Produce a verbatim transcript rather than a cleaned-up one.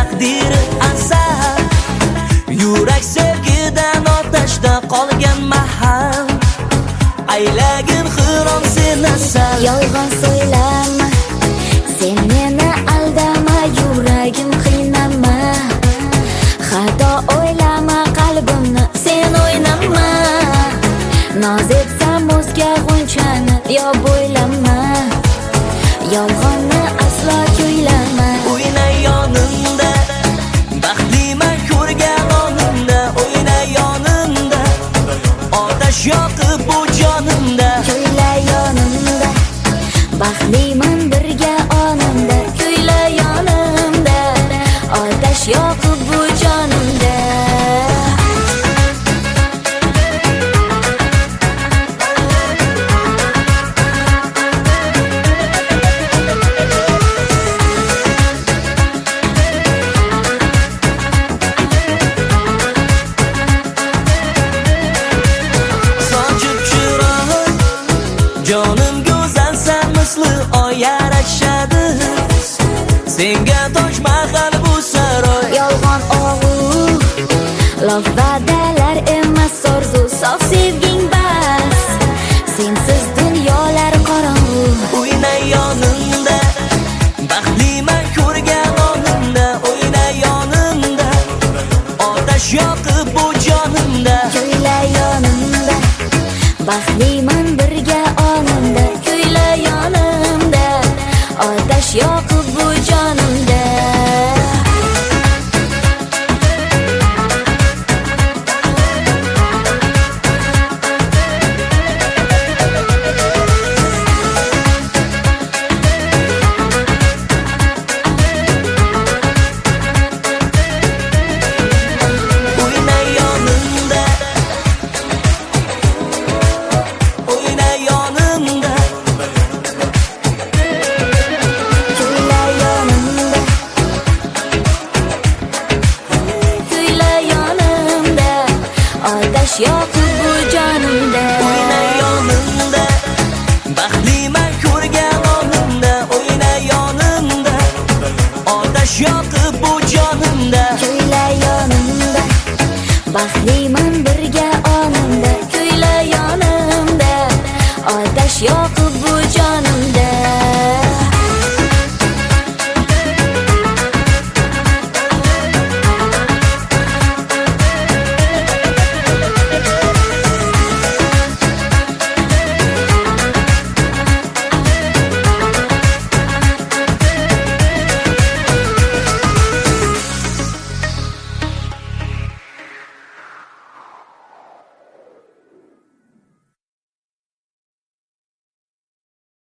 taqdiri asar. Yurak sevgidan otashda qolgan mahal, aylagin xirom sen asal. Yolg'on so'ylama, sen meni aldama, yuragim qiynama. Xato o'ylama, qalbimni sen o'ynama. Noz etsam o'zga g'unchani yo bo'ylama, yolg'onni aslo kuylama. O'yna yonimda, baxtliman ko'rgan onimda. O'yna yonimda, otash yoqib bu jonimda. Kuyla yonimda, baxtliman birga onimda. Kuyla yonimda, otash yoqib bu jonimda. Jonim go'zal sen misli oy yarashadi. Senga Toj Mahal bu saroy. Yolg'on og'u, lof va'dalar emas, orzu sof sevging bas. Sensiz dunyolar qorong'u. O'yna yonimda, baxtliman ko'rgan onimda. O'yna yonimda, otash yoqib bu jonimda. Kuyla yonimda, baxtliman birga onimda. Kuyla yonimda, otash yoqib bu jonimda. O'yna yonimda, o'yna yonimda. Kuyla yonimda, kuyla yonimda, otash yoqib bu jonimda. O'yna yonimda, baxtliman ko'rgan onimda. O'yna yonimda, otash yoqib bu jonimda. Kuyla yonimda, baxtliman